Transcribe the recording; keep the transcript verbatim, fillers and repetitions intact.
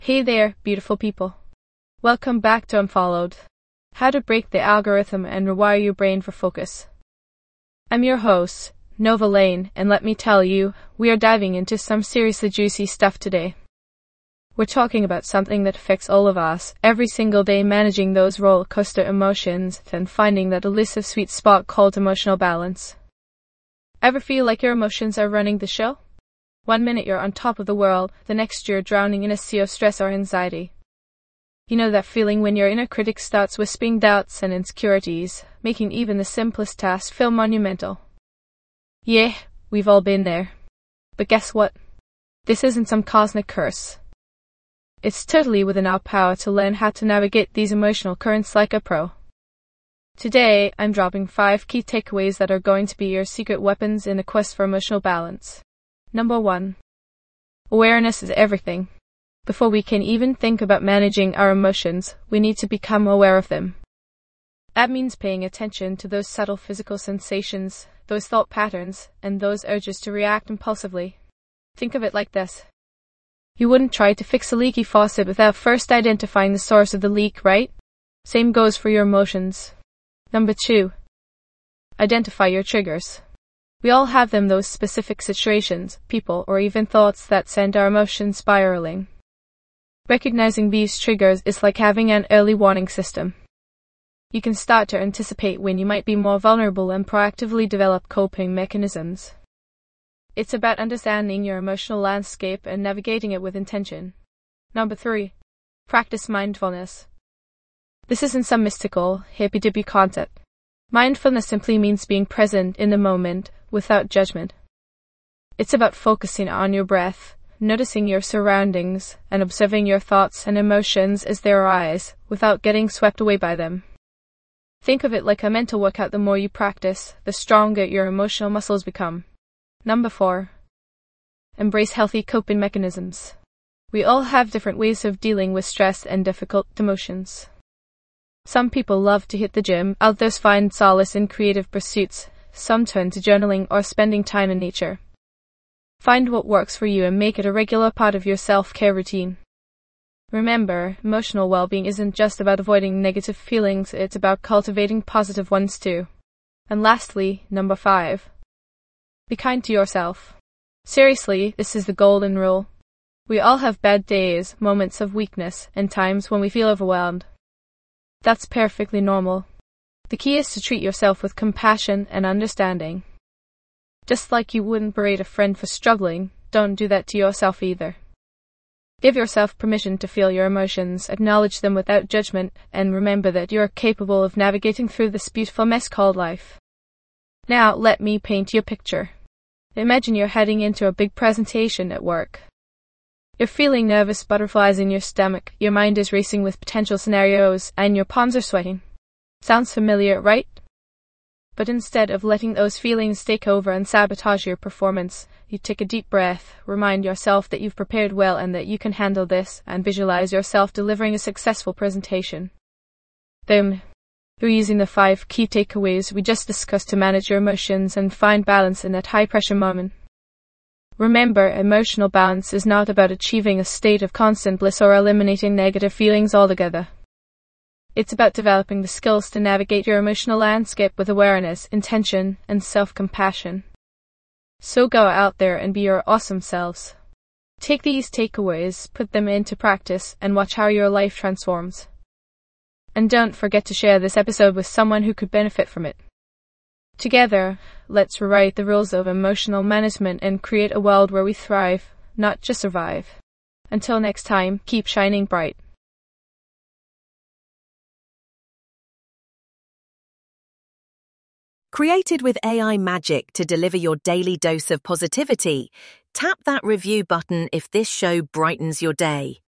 Hey there, beautiful people. Welcome back to Unfollowed. How to break the algorithm and rewire your brain for focus. I'm your host, Nova Lane, and let me tell you, we are diving into some seriously juicy stuff today. We're talking about something that affects all of us every single day, managing those roller coaster emotions and finding that elusive sweet spot called emotional balance. Ever feel like your emotions are running the show? One minute you're on top of the world, the next you're drowning in a sea of stress or anxiety. You know that feeling when your inner critic starts whispering doubts and insecurities, making even the simplest task feel monumental. Yeah, we've all been there. But guess what? This isn't some cosmic curse. It's totally within our power to learn how to navigate these emotional currents like a pro. Today, I'm dropping five key takeaways that are going to be your secret weapons in the quest for emotional balance. Number one. Awareness is everything. Before we can even think about managing our emotions, we need to become aware of them. That means paying attention to those subtle physical sensations, those thought patterns, and those urges to react impulsively. Think of it like this. You wouldn't try to fix a leaky faucet without first identifying the source of the leak, right? Same goes for your emotions. Number two. Identify your triggers. We all have them, those specific situations, people, or even thoughts that send our emotions spiraling. Recognizing these triggers is like having an early warning system. You can start to anticipate when you might be more vulnerable and proactively develop coping mechanisms. It's about understanding your emotional landscape and navigating it with intention. Number three. Practice mindfulness. This isn't some mystical, hippy-dippy concept. Mindfulness simply means being present in the moment, without judgment. It's about focusing on your breath, noticing your surroundings, and observing your thoughts and emotions as they arise, without getting swept away by them. Think of it like a mental workout. The more you practice, the stronger your emotional muscles become. Number four. Embrace healthy coping mechanisms. We all have different ways of dealing with stress and difficult emotions. Some people love to hit the gym, others find solace in creative pursuits, some turn to journaling or spending time in nature. Find what works for you and make it a regular part of your self-care routine. Remember, emotional well-being isn't just about avoiding negative feelings, it's about cultivating positive ones too. And lastly, number five. Be kind to yourself. Seriously, this is the golden rule. We all have bad days, moments of weakness, and times when we feel overwhelmed. That's perfectly normal. The key is to treat yourself with compassion and understanding. Just like you wouldn't berate a friend for struggling, don't do that to yourself either. Give yourself permission to feel your emotions, acknowledge them without judgment, and remember that you are capable of navigating through this beautiful mess called life. Now, let me paint you a picture. Imagine you're heading into a big presentation at work. You're feeling nervous butterflies in your stomach, your mind is racing with potential scenarios, and your palms are sweating. Sounds familiar, right? But instead of letting those feelings take over and sabotage your performance, you take a deep breath, remind yourself that you've prepared well and that you can handle this, and visualize yourself delivering a successful presentation. Boom. You're using the five key takeaways we just discussed to manage your emotions and find balance in that high-pressure moment. Remember, emotional balance is not about achieving a state of constant bliss or eliminating negative feelings altogether. It's about developing the skills to navigate your emotional landscape with awareness, intention, and self-compassion. So go out there and be your awesome selves. Take these takeaways, put them into practice, and watch how your life transforms. And don't forget to share this episode with someone who could benefit from it. Together, let's rewrite the rules of emotional management and create a world where we thrive, not just survive. Until next time, keep shining bright. Created with A I magic to deliver your daily dose of positivity, tap that review button if this show brightens your day.